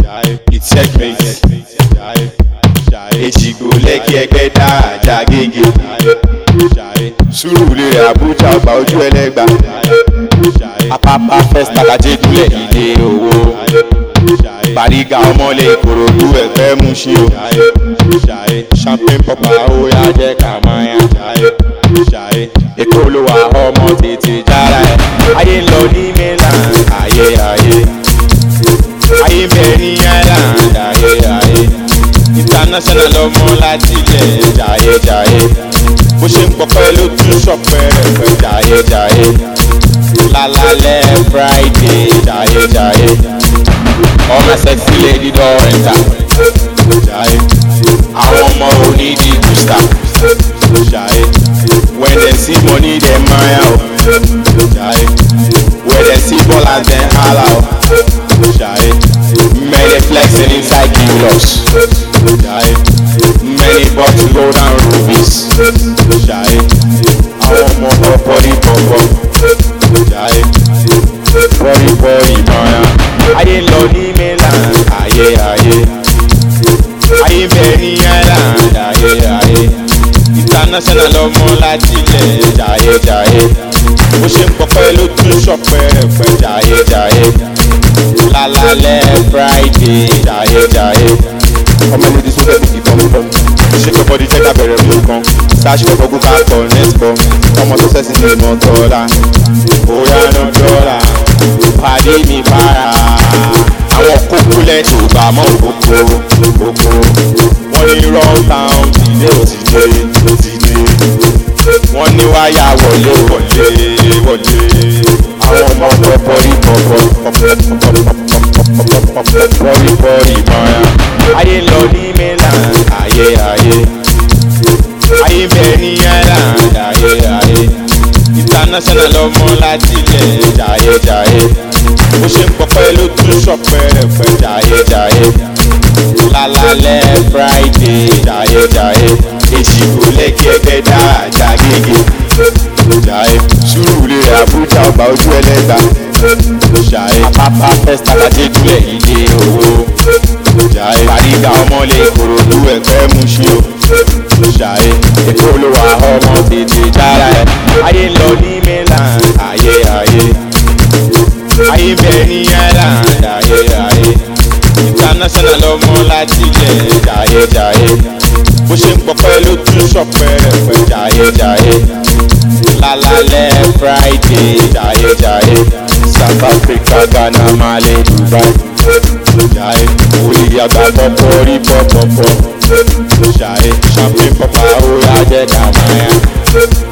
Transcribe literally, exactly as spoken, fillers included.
It's segment. Èjìgbò lẹ́kì ẹgbẹ́ dá àjà gègé. Sùúrùlérè Àbújá ọgbà ojú ẹlẹ́gbà. Apapa first tàkàjẹ́ dúlẹ̀ ìdè owó. Bàrígà ọmọlé Ìkòròdú ẹ̀fẹ́ mú sí o. Champagne pọ̀pà ó yá jẹ́ kàmáyà. Èkó ló wà ọmọ tètè jára ẹ̀. Ayé ń lọ ní mainland, ayé ayé. Ayé bẹ́ẹ̀ ní island, ayé ayé. International ọmọ láti ilẹ̀ jayé jayé. Bó ṣe ń pọpẹ́ ló tún ṣọpẹ́ rẹpẹ́ jayé jayé. Lálálẹ́ Friday jayé jayé. Ọmọ sexy lady don enter jayé. Àwọn ọmọ onídìí booster jayé. When dem see money dem maya o jayé. When dem see ballers dem hala o jayé. Many flexing inside kilos jayé. Many bottles go down rubies jayé. Àwọn ọmọ bọ́bọ́rí bọ́bọ́ jayé. Bọ́rí bọ́rí maya. Ayé lọ ní mainland, ayé ayé. Ayé bẹ́ẹ̀ ní island, ayé ayé. International ọmọ láti ilẹ̀ jayé jayé. Bó ṣe ń pọpẹ́ ló tún ṣọpẹ́ rẹpẹ́ jayé jayé. Lálálẹ́ Friday jayé jayé. Ọmọ lady so fẹ́ bìkì pọ̀npọ̀n. Ṣé kò bọ́dí jẹ́ ká bẹ̀rẹ̀ mú kan? Sáṣí kò fọ́gùn ká kọ̀ nẹ́tìbọ̀. Ọmọ tó sẹ́sì ní ìmọ̀ tọ́lá. Bóyá náà dọ́là. Pàdé mi para. Àwọn kókólẹ̀ tó bá mọ́ òkòkò òkòkò. Wọ́n ní wrong town ilé òtítẹ́ òtítẹ́. Wọ́n ní wáyà wọlé wọlé wọlé. Àwọn ọmọ bọ́bọ́rí bọ́bọ́ bọ́bọ́rí bọ́rí mọ́ra. Ayé lọ ní mainland, ayé ayé. Ayé bẹ́ẹ̀ ní island, ayé ayé. International ọmọ láti ilẹ̀ jayé jayé. Bó ṣe ń pọpẹ́ ló tún ṣọpẹ́ rẹpẹ́ jayé jayé. Lálálẹ́ Friday jayé jayé. Èjìgbò lẹ́kì ẹgbẹ́ dá àjà gègé jayé. Sùúrùlérè Àbújá ọgbà ojú ẹlẹ́gbà jayé. Apapa first tàkàjẹ́ dúlẹ̀ ìdè owó jayé. Bàrígà ọmọlé Ìkòròdú ẹ̀fẹ́ mú sí o jayé. Èkó ló wà ọmọ tètè jára ẹ̀. Ayé ń lọ ní mainland, ayé ayé. Ayé bẹ́ẹ̀ ní island, ayé ayé. International ọmọ láti ilẹ̀ jayé jayé. Bó ṣe ń pọpẹ́ ló tún ṣọpẹ́ rẹpẹ́ jayé jayé. Lálálẹ́ Friday jayé jayé. South Africa, Ghana, Mali, Dubai jayé. Olè àgbà pọ̀pọ̀ rí pọ̀pọ̀pọ̀ jayé. Champagne pọ̀pà ó yá jẹ́ kàmáyà.